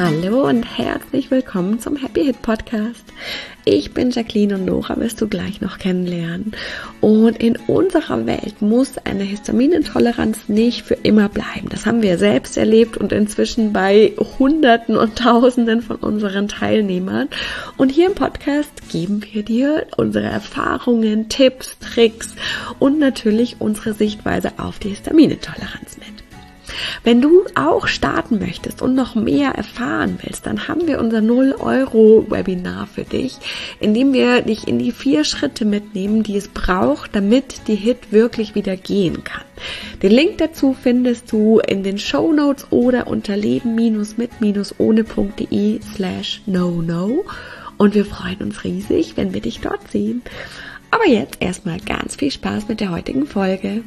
Hallo und herzlich willkommen zum Happy Hit Podcast. Ich bin Jacqueline und Nora wirst du gleich noch kennenlernen. Und in unserer Welt muss eine Histaminintoleranz nicht für immer bleiben. Das haben wir selbst erlebt und inzwischen bei Hunderten und Tausenden von unseren Teilnehmern. Und hier im Podcast geben wir dir unsere Erfahrungen, Tipps, Tricks und natürlich unsere Sichtweise auf die Histaminintoleranz mit. Wenn du auch starten möchtest und noch mehr erfahren willst, dann haben wir unser 0-Euro-Webinar für dich, in dem wir dich in die 4 Schritte mitnehmen, die es braucht, damit die HIT wirklich wieder gehen kann. Den Link dazu findest du in den Shownotes oder unter leben-mit-ohne.de/no-no und wir freuen uns riesig, wenn wir dich dort sehen. Aber jetzt erstmal ganz viel Spaß mit der heutigen Folge.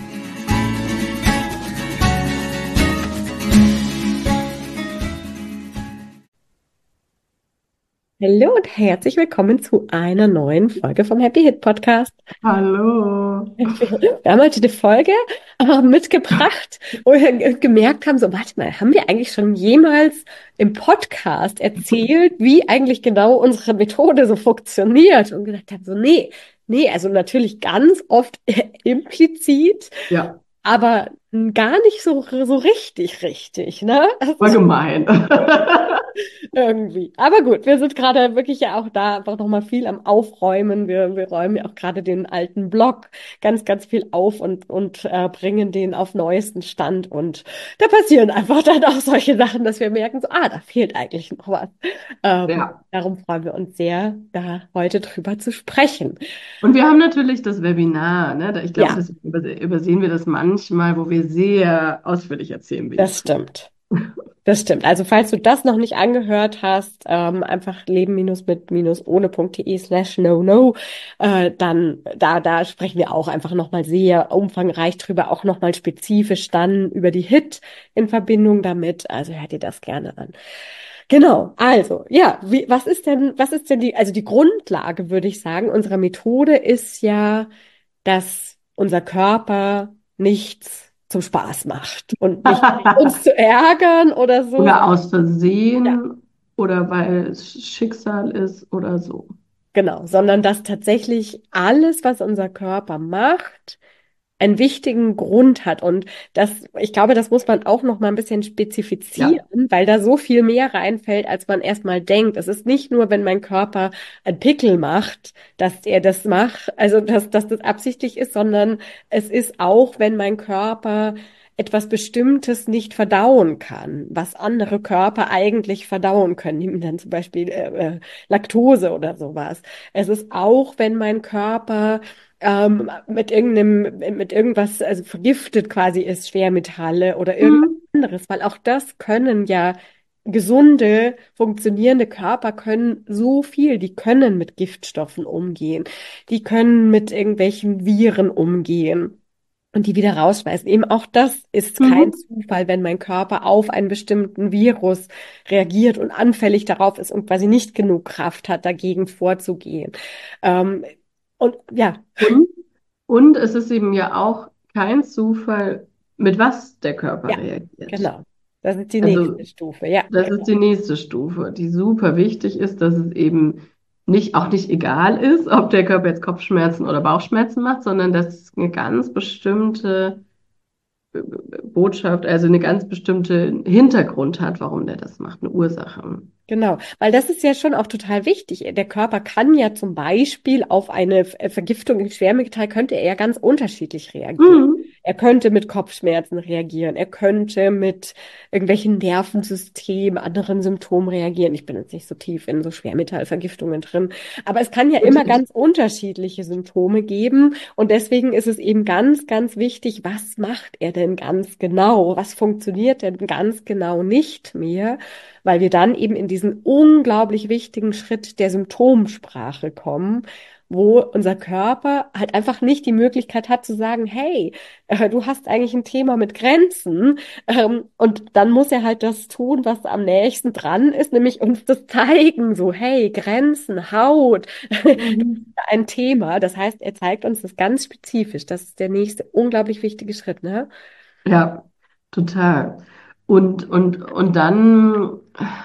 Hallo und herzlich willkommen zu einer neuen Folge vom Happy Hit Podcast. Hallo. Wir haben heute eine Folge mitgebracht, wo wir gemerkt haben, so warte mal, haben wir eigentlich schon jemals im Podcast erzählt, wie eigentlich genau unsere Methode so funktioniert? Und gedacht haben, so also natürlich ganz oft implizit, Ja, aber gar nicht so richtig, ne? war gemein. Irgendwie. Aber gut, wir sind gerade wirklich ja auch da einfach nochmal viel am Aufräumen. Wir räumen ja auch gerade den alten Blog ganz viel auf und bringen den auf neuesten Stand. Und da passieren einfach dann auch solche Sachen, dass wir merken, so, da fehlt eigentlich noch was. Ja. Darum freuen wir uns sehr, da heute drüber zu sprechen. Und wir haben natürlich das Webinar, ne? Ich glaube, Ja, das übersehen wir das manchmal, wo wir sehr ausführlich erzählen, wie das es geht. stimmt. Das stimmt. Also falls du das noch nicht angehört hast, einfach leben-mit-ohne.de/no-no, dann da sprechen wir auch einfach nochmal sehr umfangreich drüber, auch nochmal spezifisch dann über die HIT in Verbindung damit. Also hört dir das gerne an. Genau. Also ja, was ist denn die Grundlage, würde ich sagen, unserer Methode ist ja, dass unser Körper nichts zum Spaß macht und nicht uns zu ärgern oder so. Oder aus Ja, Versehen oder weil es Schicksal ist oder so. genau, sondern dass tatsächlich alles, was unser Körper macht, einen wichtigen Grund hat. Und ich glaube, das muss man auch noch mal ein bisschen Ja. spezifizieren, weil da so viel mehr reinfällt, als man erstmal denkt. Es ist nicht nur, wenn mein Körper einen Pickel macht, dass er das macht, also dass das absichtlich ist, sondern es ist auch, wenn mein Körper etwas Bestimmtes nicht verdauen kann, was andere Körper eigentlich verdauen können, nehmen dann zum Beispiel Laktose oder sowas. Es ist auch, wenn mein Körper mit irgendwas, also vergiftet quasi ist, Schwermetalle oder irgendwas Mhm. anderes, weil auch das können ja gesunde, funktionierende Körper können so viel, die können mit Giftstoffen umgehen, die können mit irgendwelchen Viren umgehen. Und die wieder rausschmeißen. Eben auch das ist kein Mhm. Zufall, wenn mein Körper auf einen bestimmten Virus reagiert und anfällig darauf ist und quasi nicht genug Kraft hat, dagegen vorzugehen. Ähm, und ja, Und, und es ist eben ja auch kein Zufall, mit was der Körper ja, reagiert. genau. Das ist die nächste Also Stufe. Ja, das ist genau. die nächste Stufe, die super wichtig ist, dass es eben auch nicht egal ist, ob der Körper jetzt Kopfschmerzen oder Bauchschmerzen macht, sondern dass es eine ganz bestimmte Botschaft, also eine ganz bestimmte Hintergrund hat, warum der das macht, eine Ursache. Genau, weil das ist ja schon auch total wichtig. Der Körper kann ja zum Beispiel auf eine Vergiftung im Schwermetall könnte er ja ganz unterschiedlich reagieren. Mhm. Er könnte mit Kopfschmerzen reagieren, er könnte mit irgendwelchen Nervensystemen, anderen Symptomen reagieren. Ich bin jetzt nicht so tief in so Schwermetallvergiftungen drin, aber es kann ja immer Richtig. ganz unterschiedliche Symptome geben und deswegen ist es eben ganz wichtig, was macht er denn ganz genau? Was funktioniert denn ganz genau nicht mehr? Weil wir dann eben in diesen unglaublich wichtigen Schritt der Symptomsprache kommen, wo unser Körper halt einfach nicht die Möglichkeit hat zu sagen, hey, du hast eigentlich ein Thema mit Grenzen, und dann muss er halt das tun, was am nächsten dran ist, nämlich uns das zeigen, so, hey, Grenzen, Haut, du Mhm. hast ein Thema. Das heißt, er zeigt uns das ganz spezifisch. Das ist der nächste unglaublich wichtige Schritt, ne? Ja, total. Und dann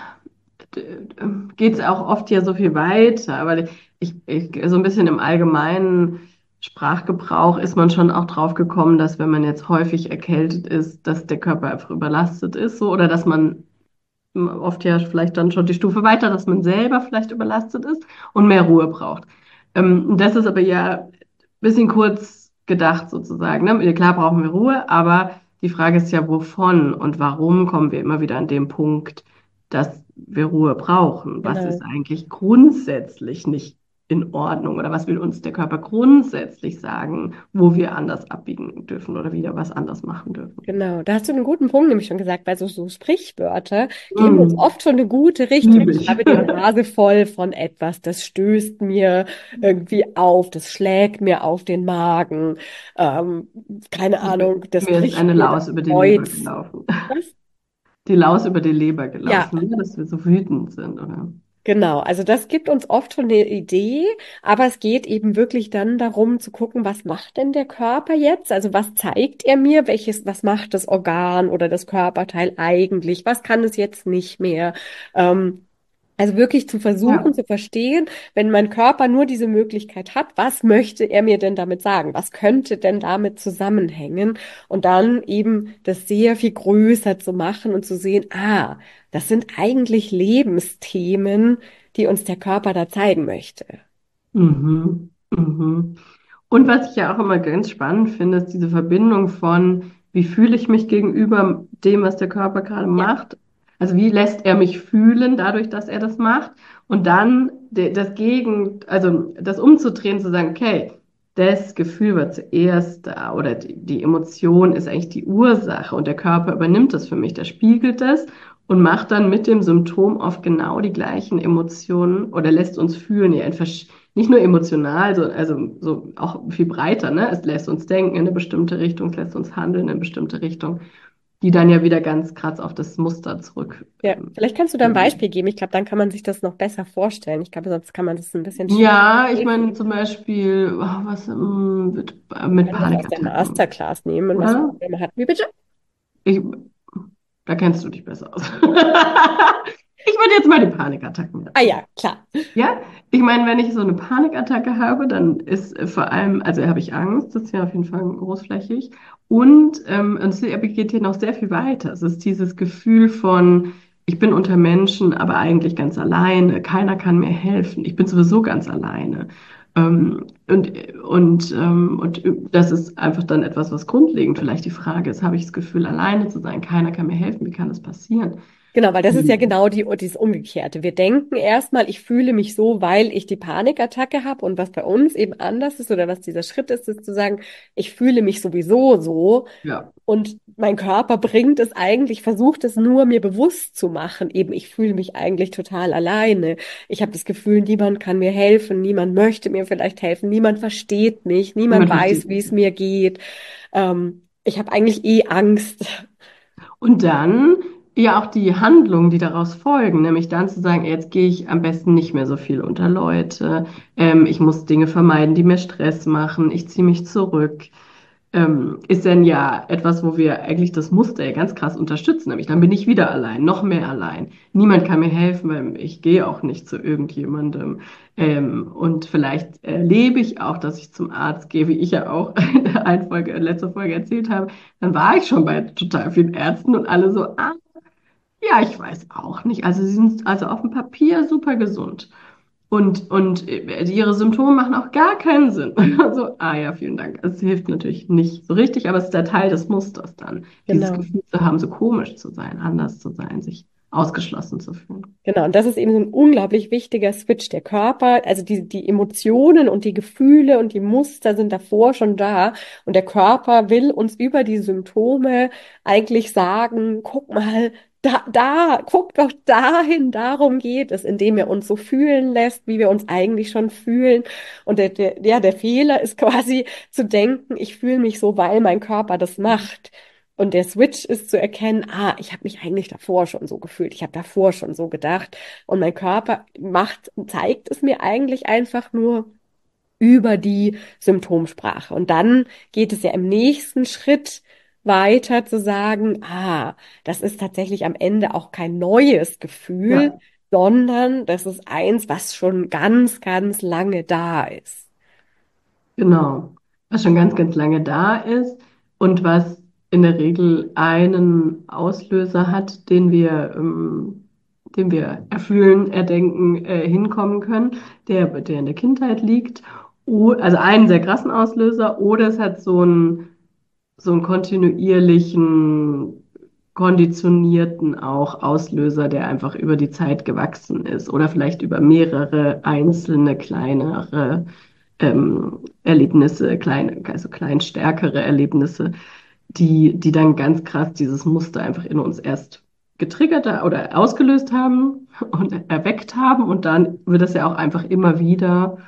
geht es auch oft ja so viel weiter, weil so ein bisschen im allgemeinen Sprachgebrauch ist man schon auch drauf gekommen, dass wenn man jetzt häufig erkältet ist, dass der Körper einfach überlastet ist, so, oder dass man oft ja vielleicht dann schon die Stufe weiter, dass man selber vielleicht überlastet ist und mehr Ruhe braucht. Das ist aber ja ein bisschen kurz gedacht sozusagen. Ne? Ja, klar brauchen wir Ruhe, aber die Frage ist ja, wovon und warum kommen wir immer wieder an den Punkt, dass wir Ruhe brauchen? Was ist Genau. eigentlich grundsätzlich nicht in Ordnung oder was will uns der Körper grundsätzlich sagen, wo wir anders abbiegen dürfen oder wieder was anders machen dürfen? Genau, da hast du einen guten Punkt nämlich schon gesagt, weil so Sprichwörter geben uns Mm, oft schon eine gute Richtung. liebe Ich ich. habe die Nase voll von etwas, das stößt mir irgendwie auf, das schlägt mir auf den Magen, ähm, keine Ahnung, das Mir ist bricht eine mir das Laus über die Leber Kreuz. gelaufen. Was? Die Laus über die Leber Ja, gelaufen, ne? Dass wir so wütend sind, oder? genau, also das gibt uns oft schon eine Idee, aber es geht eben wirklich dann darum zu gucken, was macht denn der Körper jetzt? Also was zeigt er mir? Was macht das Organ oder das Körperteil eigentlich? Was kann es jetzt nicht mehr? Ähm, also wirklich zu versuchen Ja. zu verstehen, wenn mein Körper nur diese Möglichkeit hat, was möchte er mir denn damit sagen? Was könnte denn damit zusammenhängen? Und dann eben das sehr viel größer zu machen und zu sehen, ah, das sind eigentlich Lebensthemen, die uns der Körper da zeigen möchte. Mhm. Mhm. Und was ich ja auch immer ganz spannend finde, ist diese Verbindung von, wie fühle ich mich gegenüber dem, was der Körper gerade Ja, macht? Also wie lässt er mich fühlen dadurch, dass er das macht? Und dann also das umzudrehen, zu sagen, okay, das Gefühl war zuerst da oder die Emotion ist eigentlich die Ursache und der Körper übernimmt das für mich, der spiegelt das und macht dann mit dem Symptom oft genau die gleichen Emotionen oder lässt uns fühlen, ja, nicht nur emotional, also so auch viel breiter, ne? Es lässt uns denken in eine bestimmte Richtung, es lässt uns handeln in eine bestimmte Richtung, die dann ja wieder ganz krass auf das Muster zurück. ja. Vielleicht kannst du da ein Beispiel geben. Ich glaube, dann kann man sich das noch besser vorstellen. Ich glaube, sonst kann man das ein bisschen schwierig Ja, ich meine greifen. zum Beispiel, Wir mit können das aus der Panikattacken, Masterclass nehmen und was für oder? Probleme hatten wir bitte? Ich, Da kennst du dich besser aus. Ich würde jetzt mal die Panikattacken Ah erzählen. ja, klar. Ja, ich meine, wenn ich so eine Panikattacke habe, dann ist vor allem, also habe ich Angst, das ist ja auf jeden Fall großflächig. Und es geht hier noch sehr viel weiter. Es ist dieses Gefühl von, ich bin unter Menschen, aber eigentlich ganz alleine. Keiner kann mir helfen. Ich bin sowieso ganz alleine. Und das ist einfach dann etwas, was grundlegend vielleicht die Frage ist, habe ich das Gefühl, alleine zu sein? Keiner kann mir helfen. Wie kann das passieren? Genau, weil das ist ja Hm. genau dieses Umgekehrte. Wir denken erstmal, ich fühle mich so, weil ich die Panikattacke habe. Und was bei uns eben anders ist oder was dieser Schritt ist, ist zu sagen, ich fühle mich sowieso so. Ja. Und mein Körper bringt es eigentlich, versucht es nur mir bewusst zu machen. Eben, ich fühle mich eigentlich total alleine. Ich habe das Gefühl, niemand kann mir helfen, niemand möchte mir vielleicht helfen, niemand versteht mich, niemand Niemand versteht weiß, wie mich. es mir geht. Ich habe eigentlich eh Angst. Und dann ja auch die Handlungen, die daraus folgen, nämlich dann zu sagen, jetzt gehe ich am besten nicht mehr so viel unter Leute, ich muss Dinge vermeiden, die mir Stress machen, ich ziehe mich zurück, ist dann ja etwas, wo wir eigentlich das Muster ja ganz krass unterstützen, nämlich dann bin ich wieder allein, noch mehr allein. Niemand kann mir helfen, weil ich gehe auch nicht zu irgendjemandem. Und vielleicht erlebe ich auch, dass ich zum Arzt gehe, wie ich ja auch in der letzten Folge erzählt habe. Dann war ich schon bei total vielen Ärzten und alle so, ah, ja, ich weiß auch nicht. Also sie sind also auf dem Papier super gesund. Und ihre Symptome machen auch gar keinen Sinn. Also, ah ja, vielen Dank. Es hilft natürlich nicht so richtig, aber es ist der Teil des Musters dann, dieses Genau. Gefühl zu haben, so komisch zu sein, anders zu sein, sich ausgeschlossen zu fühlen. Genau, und das ist eben so ein unglaublich wichtiger Switch. Der Körper, also die Emotionen und die Gefühle und die Muster sind davor schon da. Und der Körper will uns über die Symptome eigentlich sagen, guck mal, guck doch dahin, darum geht es, indem er uns so fühlen lässt, wie wir uns eigentlich schon fühlen. Und der Fehler ist quasi zu denken, ich fühle mich so, weil mein Körper das macht. Und der Switch ist zu erkennen, ah, ich habe mich eigentlich davor schon so gefühlt, ich habe davor schon so gedacht. Und mein Körper zeigt es mir eigentlich einfach nur über die Symptomsprache. Und dann geht es ja im nächsten Schritt weiter zu sagen, das ist tatsächlich am Ende auch kein neues Gefühl, Ja, sondern das ist eins, was schon ganz, ganz lange da ist. genau. Was schon ganz, ganz lange da ist und was in der Regel einen Auslöser hat, den wir erfühlen, erdenken, hinkommen können, der in der Kindheit liegt. Also einen sehr krassen Auslöser, oder es hat so einen kontinuierlichen, konditionierten auch Auslöser, der einfach über die Zeit gewachsen ist oder vielleicht über mehrere einzelne kleinere Erlebnisse, also klein stärkere Erlebnisse, die dann ganz krass dieses Muster einfach in uns erst oder ausgelöst haben und erweckt haben, und dann wird es ja auch einfach immer wieder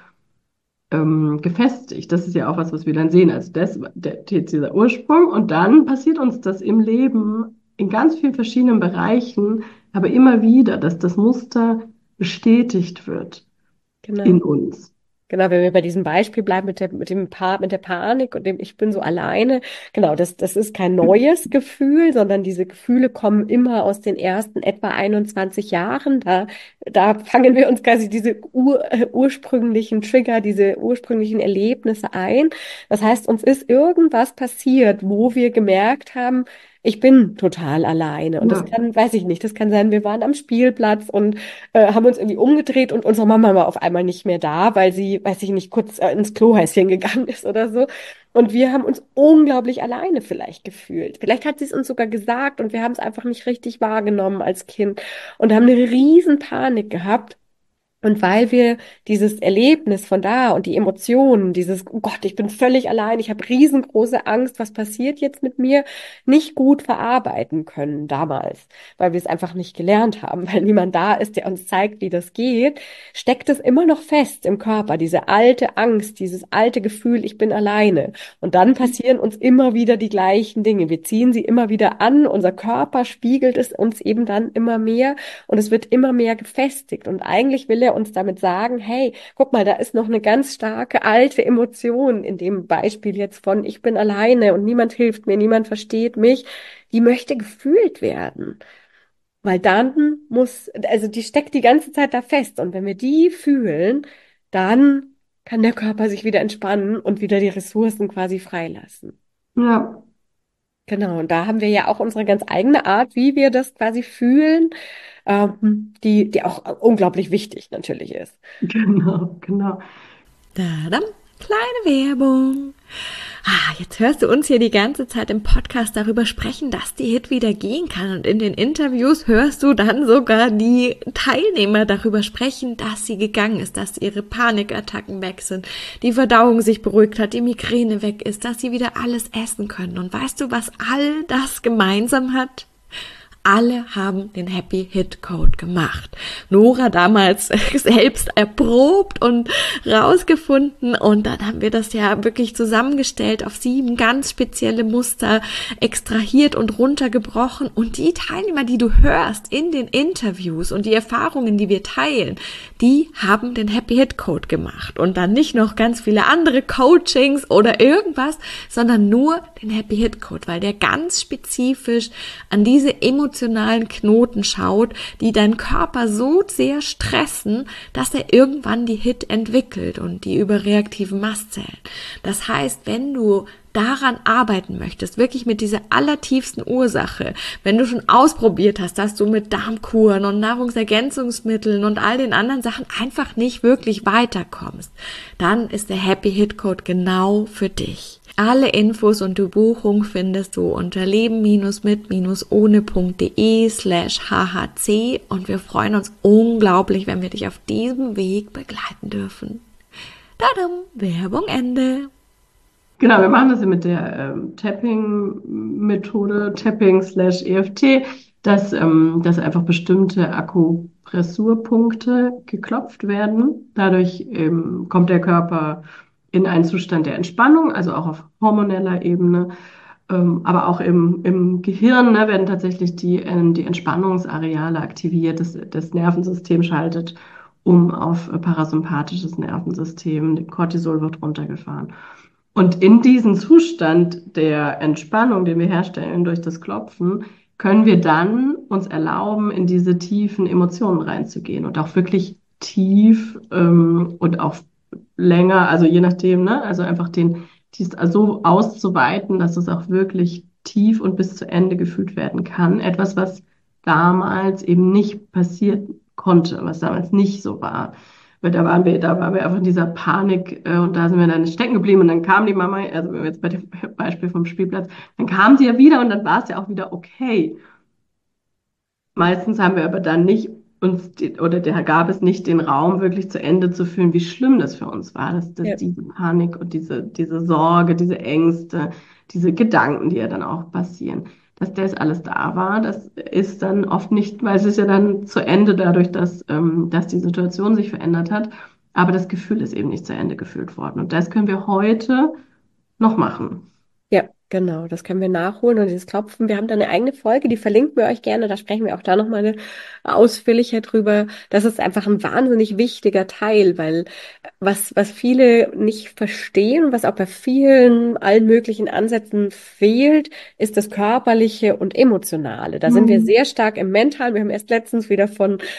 gefestigt. Das ist ja auch was, was wir dann sehen. Also dieser Ursprung, und dann passiert uns das im Leben in ganz vielen verschiedenen Bereichen, aber immer wieder, dass das Muster bestätigt wird Genau. in uns. Genau, wenn wir bei diesem Beispiel bleiben mit der Panik und dem Ich bin so alleine. Genau, das ist kein neues Gefühl, sondern diese Gefühle kommen immer aus den ersten etwa 21 Jahren. Da fangen wir uns quasi diese ursprünglichen Trigger, diese ursprünglichen Erlebnisse ein. Das heißt, uns ist irgendwas passiert, wo wir gemerkt haben, ich bin total alleine. Und das Ja, kann, weiß ich nicht, das kann sein, wir waren am Spielplatz und haben uns irgendwie umgedreht und unsere Mama war auf einmal nicht mehr da, weil sie, weiß ich nicht, kurz ins Klohäuschen gegangen ist oder so. Und wir haben uns unglaublich alleine vielleicht gefühlt. Vielleicht hat sie es uns sogar gesagt und wir haben es einfach nicht richtig wahrgenommen als Kind und haben eine riesen Panik gehabt. Und weil wir dieses Erlebnis von da und die Emotionen, dieses, oh Gott, ich bin völlig allein, ich habe riesengroße Angst, was passiert jetzt mit mir, nicht gut verarbeiten können damals, weil wir es einfach nicht gelernt haben, weil niemand da ist, der uns zeigt, wie das geht, steckt es immer noch fest im Körper, diese alte Angst, dieses alte Gefühl, ich bin alleine. Und dann passieren uns immer wieder die gleichen Dinge. Wir ziehen sie immer wieder an, unser Körper spiegelt es uns eben dann immer mehr. Und es wird immer mehr gefestigt. Und eigentlich will er uns damit sagen, hey, guck mal, da ist noch eine ganz starke alte Emotion in dem Beispiel jetzt von ich bin alleine und niemand hilft mir, niemand versteht mich. Die möchte gefühlt werden. Weil dann also die steckt die ganze Zeit da fest. Und wenn wir die fühlen, dann kann der Körper sich wieder entspannen und wieder die Ressourcen quasi freilassen. ja, Genau, und da haben wir ja auch unsere ganz eigene Art, wie wir das quasi fühlen, die auch unglaublich wichtig natürlich ist. genau, genau. Tadam, kleine Werbung. Jetzt hörst du uns hier die ganze Zeit im Podcast darüber sprechen, dass die Hit wieder gehen kann. Und in den Interviews hörst du dann sogar die Teilnehmer darüber sprechen, dass sie gegangen ist, dass ihre Panikattacken weg sind, die Verdauung sich beruhigt hat, die Migräne weg ist, dass sie wieder alles essen können. Und weißt du, was all das gemeinsam hat? Alle haben den Happy Hit Code gemacht. Nora damals selbst erprobt und rausgefunden, und dann haben wir das ja wirklich zusammengestellt, auf 7 ganz spezielle Muster extrahiert und runtergebrochen, und die Teilnehmer, die du hörst in den Interviews und die Erfahrungen, die wir teilen, die haben den Happy Hit Code gemacht, und dann nicht noch ganz viele andere Coachings oder irgendwas, sondern nur den Happy Hit Code, weil der ganz spezifisch an diese emotionalen Knoten schaut, die deinen Körper so sehr stressen, dass er irgendwann die Hit entwickelt und die überreaktiven Mastzellen. Das heißt, wenn du daran arbeiten möchtest, wirklich mit dieser allertiefsten Ursache, wenn du schon ausprobiert hast, dass du mit Darmkuren und Nahrungsergänzungsmitteln und all den anderen Sachen einfach nicht wirklich weiterkommst, dann ist der Happy Hit Code genau für dich. Alle Infos und die Buchung findest du unter leben-mit-ohne.de/hhc, und wir freuen uns unglaublich, wenn wir dich auf diesem Weg begleiten dürfen. Tadam, Werbung Ende. Genau, wir machen das ja mit der Tapping-Methode, Tapping/EFT, dass einfach bestimmte Akupressurpunkte geklopft werden. Dadurch kommt der Körper in einen Zustand der Entspannung, also auch auf hormoneller Ebene, aber auch im Gehirn, ne, werden tatsächlich die Entspannungsareale aktiviert. Das Nervensystem schaltet um auf parasympathisches Nervensystem, Cortisol wird runtergefahren. Und in diesen Zustand der Entspannung, den wir herstellen durch das Klopfen, können wir dann uns erlauben, in diese tiefen Emotionen reinzugehen und auch wirklich tief und auch länger, also je nachdem, ne, also einfach dies so auszuweiten, dass es auch wirklich tief und bis zu Ende gefühlt werden kann. Etwas, was damals eben nicht passieren konnte, was damals nicht so war. Weil da waren wir einfach in dieser Panik und da sind wir dann stecken geblieben und dann kam die Mama, also wenn wir jetzt bei dem Beispiel vom Spielplatz, dann kam sie ja wieder und dann war es ja auch wieder okay. Meistens haben wir aber dann nicht oder da gab es nicht den Raum, wirklich zu Ende zu fühlen, wie schlimm das für uns war, dass Ja. diese Panik und diese Sorge, diese Ängste, diese Gedanken, die ja dann auch passieren, dass das alles da war. Das ist dann oft nicht, weil es ist ja dann zu Ende dadurch, dass die Situation sich verändert hat, aber das Gefühl ist eben nicht zu Ende gefühlt worden. Und das können wir heute noch machen. Ja, genau, das können wir nachholen und dieses Klopfen. Wir haben da eine eigene Folge, die verlinken wir euch gerne. Da sprechen wir auch da nochmal ausführlicher drüber. Das ist einfach ein wahnsinnig wichtiger Teil, weil was viele nicht verstehen und was auch bei vielen, allen möglichen Ansätzen fehlt, ist das Körperliche und Emotionale. Da sind wir Mhm. sehr stark im Mentalen. Wir haben erst letztens wieder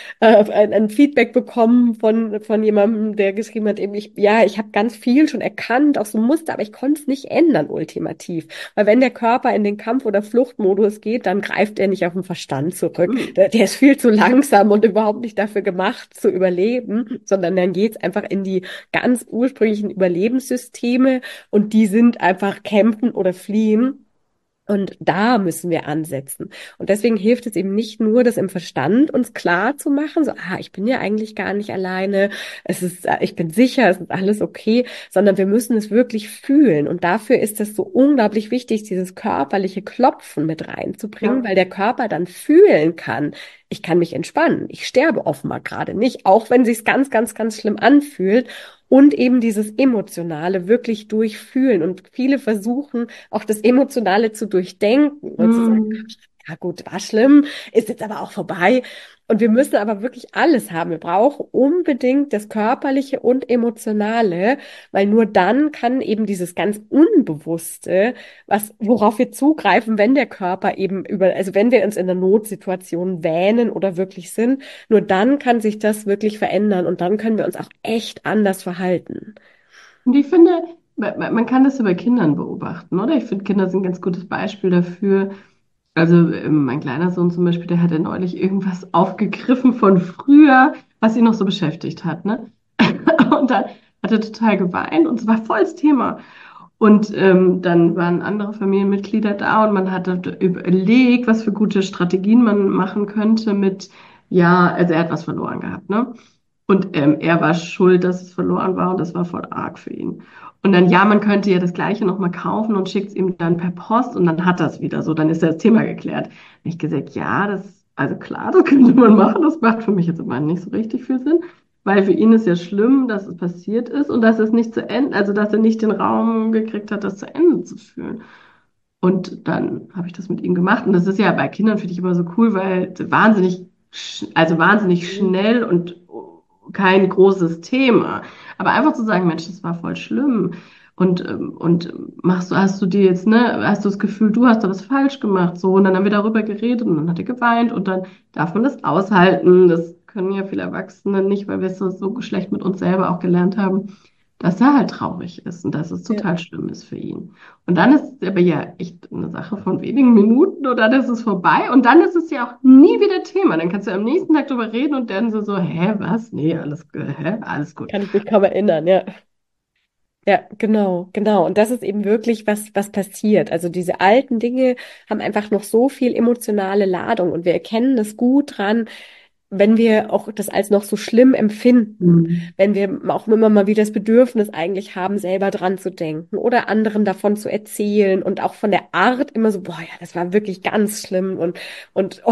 ein Feedback bekommen von jemandem, der geschrieben hat, eben, ich habe ganz viel schon erkannt, auch so Muster, aber ich konnte es nicht ändern, ultimativ. Weil wenn der Körper in den Kampf- oder Fluchtmodus geht, dann greift er nicht auf den Verstand zurück. Mhm. Der ist viel zu langsam und überhaupt nicht dafür gemacht, zu überleben, sondern dann geht's einfach in die ganz ursprünglichen Überlebenssysteme und die sind einfach kämpfen oder fliehen. Und da müssen wir ansetzen. Und deswegen hilft es eben nicht nur, das im Verstand uns klar zu machen, so, ich bin ja eigentlich gar nicht alleine, ich bin sicher, es ist alles okay, sondern wir müssen es wirklich fühlen. Und dafür ist es so unglaublich wichtig, dieses körperliche Klopfen mit reinzubringen, Ja. weil der Körper dann fühlen kann, ich kann mich entspannen, ich sterbe offenbar gerade nicht, auch wenn sich's ganz, ganz, ganz schlimm anfühlt. Und eben dieses Emotionale wirklich durchfühlen. Und viele versuchen, auch das Emotionale zu durchdenken und zu sagen, Mhm. ja gut, war schlimm, ist jetzt aber auch vorbei. Und wir müssen aber wirklich alles haben. Wir brauchen unbedingt das Körperliche und Emotionale, weil nur dann kann eben dieses ganz Unbewusste, worauf wir zugreifen, wenn der Körper eben also wenn wir uns in einer Notsituation wähnen oder wirklich sind, nur dann kann sich das wirklich verändern und dann können wir uns auch echt anders verhalten. Und ich finde, man kann das ja bei Kindern beobachten, oder? Ich finde, Kinder sind ein ganz gutes Beispiel dafür. Also mein kleiner Sohn zum Beispiel, der hatte neulich irgendwas aufgegriffen von früher, was ihn noch so beschäftigt hat, ne? Und dann hat er total geweint und es war voll das Thema. Und dann waren andere Familienmitglieder da und man hat überlegt, was für gute Strategien man machen könnte ja, also er hat was verloren gehabt, ne? Und er war schuld, dass es verloren war und das war voll arg für ihn. Und dann, ja, man könnte ja das Gleiche nochmal kaufen und schickt es ihm dann per Post und dann hat das wieder so, dann ist das Thema geklärt. Und ich gesagt, ja, also klar, das könnte man machen, das macht für mich jetzt immer nicht so richtig viel Sinn, weil für ihn ist ja schlimm, dass es passiert ist und dass es nicht zu Ende, also dass er nicht den Raum gekriegt hat, das zu Ende zu fühlen. Und dann habe ich das mit ihm gemacht. Und das ist ja bei Kindern, finde ich immer so cool, weil also wahnsinnig schnell und kein großes Thema. Aber einfach zu sagen, Mensch, das war voll schlimm. Und hast du dir jetzt, ne, hast du das Gefühl, du hast da was falsch gemacht, so. Und dann haben wir darüber geredet und dann hat er geweint und dann darf man das aushalten. Das können ja viele Erwachsene nicht, weil wir es so schlecht mit uns selber auch gelernt haben, dass er halt traurig ist und dass es Ja. total schlimm ist für ihn. Und dann ist es aber ja echt eine Sache von wenigen Minuten und dann ist es vorbei und dann ist es ja auch nie wieder Thema. Dann kannst du am nächsten Tag drüber reden und dann so, hä, was? Nee, alles gut. Kann ich mich kaum erinnern, ja. Ja, genau, genau. Und das ist eben wirklich was passiert. Also diese alten Dinge haben einfach noch so viel emotionale Ladung und wir erkennen das gut dran, wenn wir auch das als noch so schlimm empfinden, Mhm. wenn wir auch immer mal wieder das Bedürfnis eigentlich haben, selber dran zu denken oder anderen davon zu erzählen und auch von der Art immer so, boah, ja, das war wirklich ganz schlimm und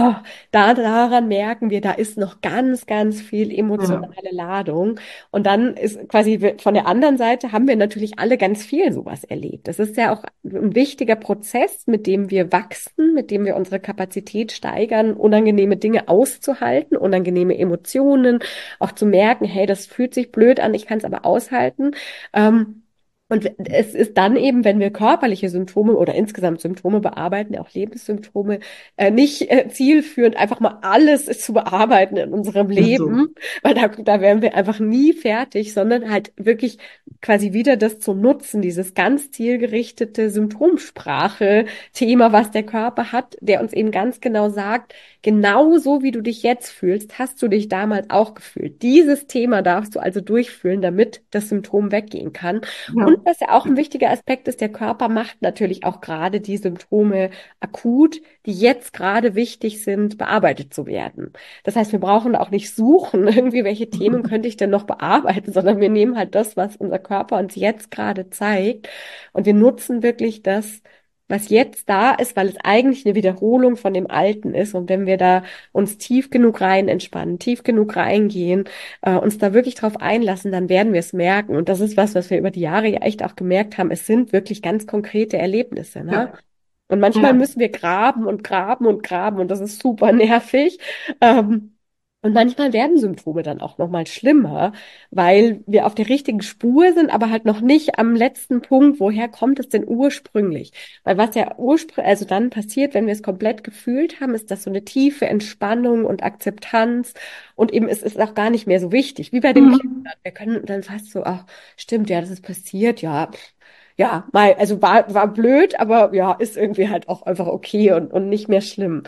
daran merken wir, da ist noch ganz, ganz viel Ja. emotionale Ladung. Und dann ist quasi von der anderen Seite haben wir natürlich alle ganz viel sowas erlebt. Das ist ja auch ein wichtiger Prozess, mit dem wir wachsen, mit dem wir unsere Kapazität steigern, unangenehme Dinge auszuhalten, unangenehme Emotionen, auch zu merken, hey, das fühlt sich blöd an, ich kann es aber aushalten. Ähm, Und es ist dann eben, wenn wir körperliche Symptome oder insgesamt Symptome bearbeiten, auch Lebenssymptome, nicht zielführend, einfach mal alles zu bearbeiten in unserem Ist so. Leben, weil da wären wir einfach nie fertig, sondern halt wirklich quasi wieder das zu nutzen, dieses ganz zielgerichtete Symptomsprache-Thema, was der Körper hat, der uns eben ganz genau sagt, genau so wie du dich jetzt fühlst, hast du dich damals auch gefühlt. Dieses Thema darfst du also durchfühlen, damit das Symptom weggehen kann. Und Ja. was ja auch ein wichtiger Aspekt ist, der Körper macht natürlich auch gerade die Symptome akut, die jetzt gerade wichtig sind, bearbeitet zu werden. Das heißt, wir brauchen auch nicht suchen, irgendwie, welche Themen könnte ich denn noch bearbeiten, sondern wir nehmen halt das, was unser Körper uns jetzt gerade zeigt, und wir nutzen wirklich das, was jetzt da ist, weil es eigentlich eine Wiederholung von dem Alten ist. Und wenn wir da uns tief genug rein entspannen, tief genug reingehen, uns da wirklich drauf einlassen, dann werden wir es merken. Und das ist was, was wir über die Jahre ja echt auch gemerkt haben. Es sind wirklich ganz konkrete Erlebnisse, ne? Ja. Und manchmal Ja. müssen wir graben und graben und graben und das ist super nervig. Ähm, und manchmal werden Symptome dann auch noch mal schlimmer, weil wir auf der richtigen Spur sind, aber halt noch nicht am letzten Punkt. Woher kommt es denn ursprünglich? Weil was ja ursprünglich, also dann passiert, wenn wir es komplett gefühlt haben, ist das so eine tiefe Entspannung und Akzeptanz, und eben es ist auch gar nicht mehr so wichtig, wie bei den Kindern. Mhm. Wir können dann fast so, ach, stimmt, ja, das ist passiert, ja, ja, mal, also war blöd, aber ja, ist irgendwie halt auch einfach okay und nicht mehr schlimm.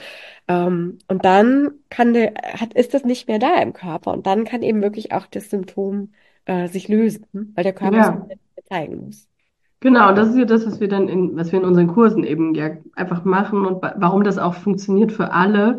Und dann ist das nicht mehr da im Körper, und dann kann eben wirklich auch das Symptom sich lösen, weil der Körper es Ja. nicht mehr zeigen muss. Genau, das ist ja das, was wir in unseren Kursen eben ja einfach machen und warum das auch funktioniert für alle,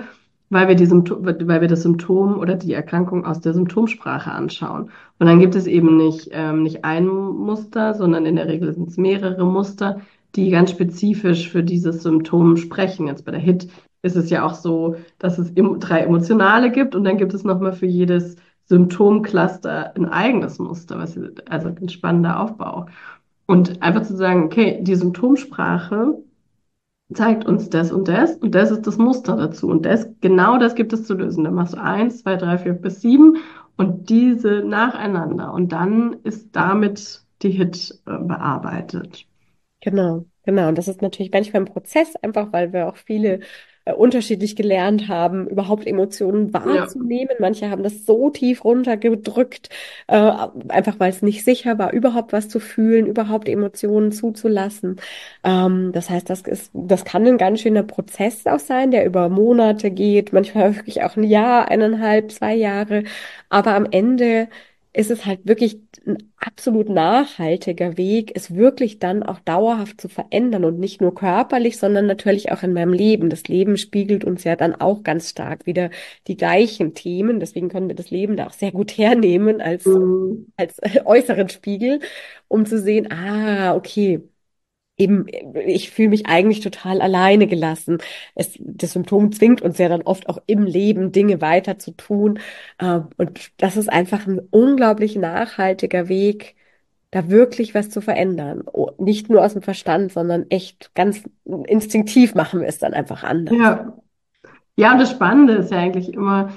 weil wir das Symptom oder die Erkrankung aus der Symptomsprache anschauen. Und dann gibt es eben nicht ein Muster, sondern in der Regel sind es mehrere Muster, die ganz spezifisch für dieses Symptom sprechen. Jetzt bei der HIT ist es ja auch so, dass es drei emotionale gibt und dann gibt es nochmal für jedes Symptomcluster ein eigenes Muster, also ein spannender Aufbau. Und einfach zu sagen, okay, die Symptomsprache zeigt uns das und das ist das Muster dazu. Und genau das gibt es zu lösen. Dann machst du eins, zwei, drei, vier bis sieben und diese nacheinander. Und dann ist damit die Hit bearbeitet. Genau, genau. Und das ist natürlich manchmal ein Prozess, einfach weil wir auch viele unterschiedlich gelernt haben, überhaupt Emotionen Ja. wahrzunehmen. Manche haben das so tief runtergedrückt, einfach weil es nicht sicher war, überhaupt was zu fühlen, überhaupt Emotionen zuzulassen. Das heißt, das kann ein ganz schöner Prozess auch sein, der über Monate geht, manchmal wirklich auch ein Jahr, 1,5, 2 Jahre. Aber am Ende ist es halt wirklich ein absolut nachhaltiger Weg, es wirklich dann auch dauerhaft zu verändern, und nicht nur körperlich, sondern natürlich auch in meinem Leben. Das Leben spiegelt uns ja dann auch ganz stark wieder die gleichen Themen. Deswegen können wir das Leben da auch sehr gut hernehmen Mhm. als äußeren Spiegel, um zu sehen, ah, okay. Eben, ich fühle mich eigentlich total alleine gelassen. Das Symptom zwingt uns ja dann oft auch im Leben Dinge weiter zu tun. Und das ist einfach ein unglaublich nachhaltiger Weg, da wirklich was zu verändern. Oh, nicht nur aus dem Verstand, sondern echt ganz instinktiv machen wir es dann einfach anders. Ja. Ja, und das Spannende ist ja eigentlich immer,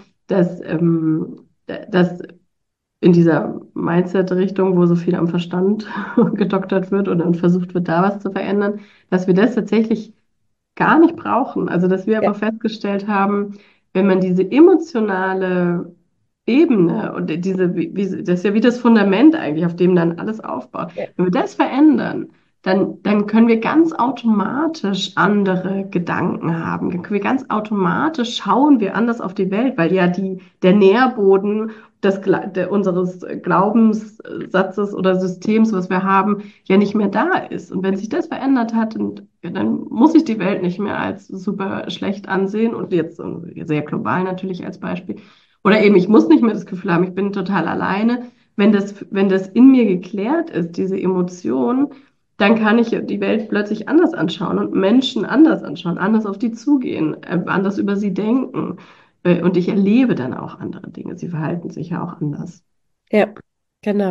dass in dieser Mindset-Richtung, wo so viel am Verstand gedoktert wird oder versucht wird, da was zu verändern, dass wir das tatsächlich gar nicht brauchen. Also, dass wir Ja, aber festgestellt haben, wenn man diese emotionale Ebene und das ist ja wie das Fundament eigentlich, auf dem dann alles aufbaut. ja, Wenn wir das verändern, dann können wir ganz automatisch andere Gedanken haben. Dann können wir ganz automatisch schauen wir anders auf die Welt, weil ja der Nährboden unseres Glaubenssatzes oder Systems, was wir haben, ja nicht mehr da ist. Und wenn sich das verändert hat, dann muss ich die Welt nicht mehr als super schlecht ansehen und jetzt sehr global natürlich als Beispiel. Oder eben, ich muss nicht mehr das Gefühl haben, ich bin total alleine. Wenn das in mir geklärt ist, diese Emotion, dann kann ich die Welt plötzlich anders anschauen und Menschen anders anschauen, anders auf die zugehen, anders über sie denken. Und ich erlebe dann auch andere Dinge. Sie verhalten sich ja auch anders. ja, genau.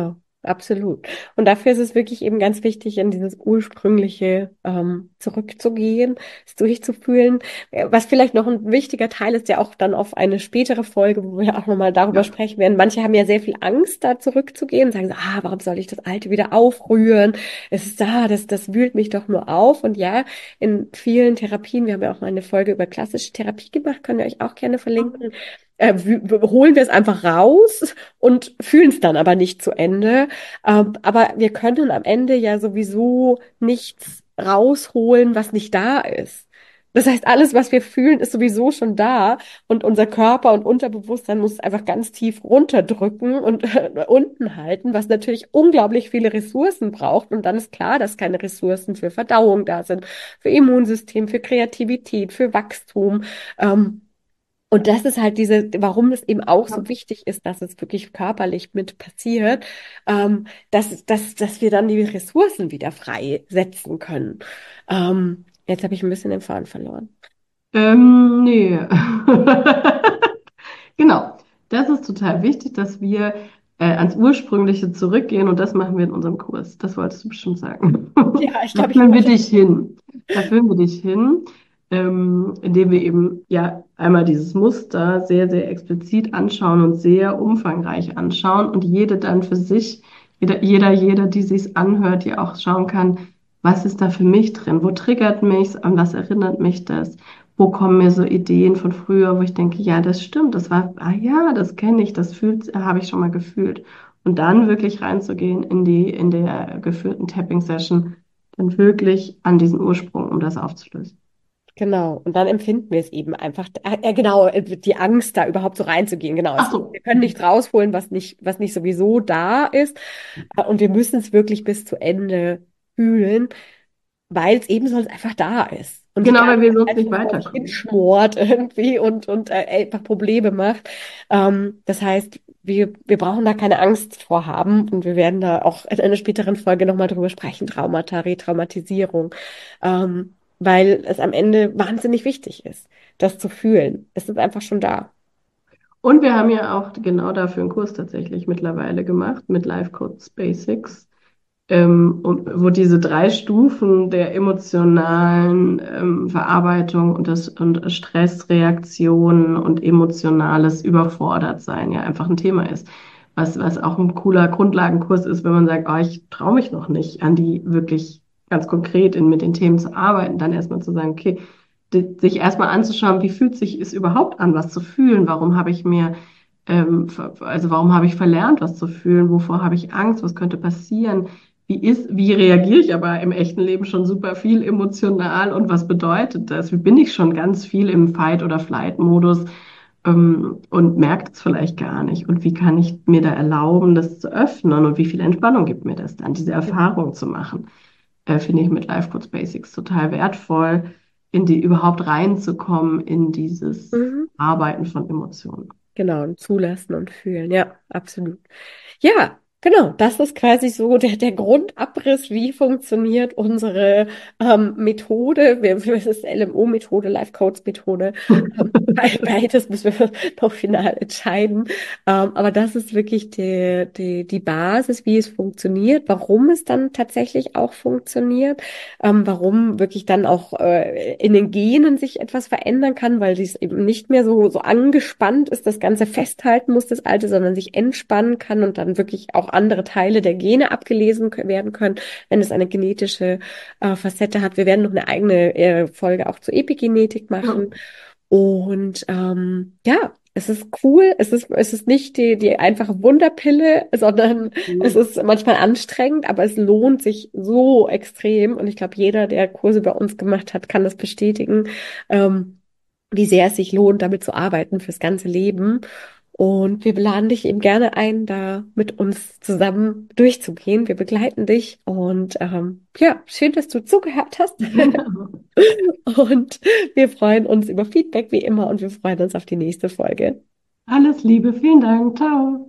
absolut. Und dafür ist es wirklich eben ganz wichtig, in dieses Ursprüngliche zurückzugehen, es durchzufühlen. Was vielleicht noch ein wichtiger Teil ist, ja auch dann auf eine spätere Folge, wo wir auch nochmal darüber Ja. sprechen werden. Manche haben ja sehr viel Angst, da zurückzugehen und sagen so, warum soll ich das Alte wieder aufrühren? Es ist da, das wühlt mich doch nur auf. Und ja, in vielen Therapien, wir haben ja auch mal eine Folge über klassische Therapie gemacht, könnt ihr euch auch gerne verlinken, holen wir es einfach raus und fühlen es dann aber nicht zu Ende. Aber wir können am Ende ja sowieso nichts rausholen, was nicht da ist. Das heißt, alles, was wir fühlen, ist sowieso schon da und unser Körper und Unterbewusstsein muss es einfach ganz tief runterdrücken und unten halten, was natürlich unglaublich viele Ressourcen braucht. Und dann ist klar, dass keine Ressourcen für Verdauung da sind, für Immunsystem, für Kreativität, für Wachstum. Und das ist halt warum es eben auch so wichtig ist, dass es wirklich körperlich mit passiert, dass wir dann die Ressourcen wieder freisetzen können. Jetzt habe ich ein bisschen den Faden verloren. Nee. Genau. Das ist total wichtig, dass wir ans Ursprüngliche zurückgehen und das machen wir in unserem Kurs. Das wolltest du bestimmt sagen. Ja, ich Da glaube, ich führen habe auch wir schon. dich hin. Da führen wir dich hin, indem wir eben ja einmal dieses Muster sehr, sehr explizit anschauen und sehr umfangreich anschauen und jede dann für sich, jeder, die sich's anhört, die auch schauen kann, was ist da für mich drin? Wo triggert mich's? An was erinnert mich das? Wo kommen mir so Ideen von früher, wo ich denke, ja, das stimmt, das war, ja, das kenne ich, habe ich schon mal gefühlt. Und dann wirklich reinzugehen in der geführten Tapping-Session, dann wirklich an diesen Ursprung, um das aufzulösen. Genau, und dann empfinden wir es eben einfach, genau, die Angst, da überhaupt so reinzugehen. Genau, Ach so. wir können nichts rausholen, was nicht sowieso da ist. Und wir müssen es wirklich bis zu Ende fühlen, weil es eben sonst einfach da ist und die Genau, ganze weil wir sonst Zeit nicht so vor sich weiterkommen. hinschmort irgendwie und einfach Probleme macht. Das heißt, wir brauchen da keine Angst vor haben und wir werden da auch in einer späteren Folge nochmal drüber sprechen, Traumata, Retraumatisierung, weil es am Ende wahnsinnig wichtig ist, das zu fühlen. Es ist einfach schon da. Und wir haben ja auch genau dafür einen Kurs tatsächlich mittlerweile gemacht mit Life Coach Basics. Und wo diese 3 Stufen der emotionalen Verarbeitung und Stressreaktionen und emotionales Überfordertsein ja einfach ein Thema ist. Was auch ein cooler Grundlagenkurs ist, wenn man sagt, ich traue mich noch nicht, an die wirklich ganz konkret mit den Themen zu arbeiten, dann erstmal zu sagen, okay, sich erstmal anzuschauen, wie fühlt sich es überhaupt an, was zu fühlen, also warum habe ich verlernt, was zu fühlen, wovor habe ich Angst, was könnte passieren, wie reagiere ich aber im echten Leben schon super viel emotional und was bedeutet das? Wie bin ich schon ganz viel im Fight- oder Flight-Modus und merke das vielleicht gar nicht? Und wie kann ich mir da erlauben, das zu öffnen? Und wie viel Entspannung gibt mir das dann, diese Erfahrung zu machen? Finde ich mit Life Coach Basics total wertvoll, in die überhaupt reinzukommen in dieses Mhm. Arbeiten von Emotionen. Genau, und zulassen und fühlen. Ja, absolut. Ja, genau. Das ist quasi so der Grundabriss, wie funktioniert unsere Methode. Es ist LMO-Methode, Life-Coach-Methode. Beides müssen wir noch final entscheiden. Aber das ist wirklich die Basis, wie es funktioniert, warum es dann tatsächlich auch funktioniert, warum wirklich dann auch in den Genen sich etwas verändern kann, weil dies eben nicht mehr so angespannt ist, das Ganze festhalten muss, das Alte, sondern sich entspannen kann und dann wirklich auch andere Teile der Gene abgelesen werden können, wenn es eine genetische Facette hat. Wir werden noch eine eigene Folge auch zur Epigenetik Ja. machen. Und ja, es ist cool. Es ist nicht die einfache Wunderpille, sondern es ist manchmal anstrengend, aber es lohnt sich so extrem. Und ich glaube, jeder, der Kurse bei uns gemacht hat, kann das bestätigen, wie sehr es sich lohnt, damit zu arbeiten fürs ganze Leben. Und wir laden dich eben gerne ein, da mit uns zusammen durchzugehen. Wir begleiten dich und ja, schön, dass du zugehört hast. Und wir freuen uns über Feedback wie immer und wir freuen uns auf die nächste Folge. Alles Liebe, vielen Dank, ciao.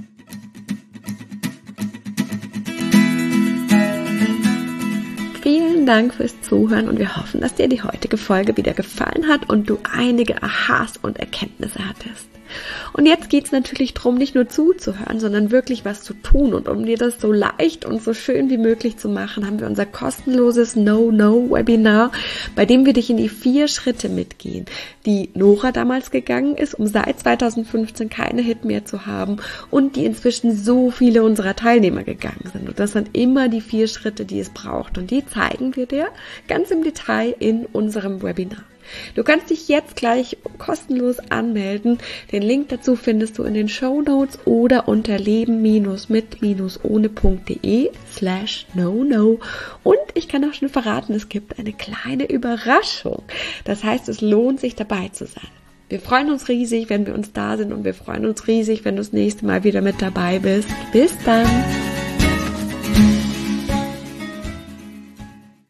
Vielen Dank fürs Zuhören und wir hoffen, dass dir die heutige Folge wieder gefallen hat und du einige Aha's und Erkenntnisse hattest. Und jetzt geht's natürlich darum, nicht nur zuzuhören, sondern wirklich was zu tun. Und um dir das so leicht und so schön wie möglich zu machen, haben wir unser kostenloses No-No-Webinar, bei dem wir dich in die 4 Schritte mitgehen, die Nora damals gegangen ist, um seit 2015 keine Hit mehr zu haben und die inzwischen so viele unserer Teilnehmer gegangen sind. Und das sind immer die 4 Schritte, die es braucht. Und die zeigen wir dir ganz im Detail in unserem Webinar. Du kannst dich jetzt gleich kostenlos anmelden. Den Link dazu findest du in den Shownotes oder unter leben-mit-ohne.de/no-no. Und ich kann auch schon verraten, es gibt eine kleine Überraschung. Das heißt, es lohnt sich dabei zu sein. Wir freuen uns riesig, wenn wir uns da sind und wir freuen uns riesig, wenn du das nächste Mal wieder mit dabei bist. Bis dann!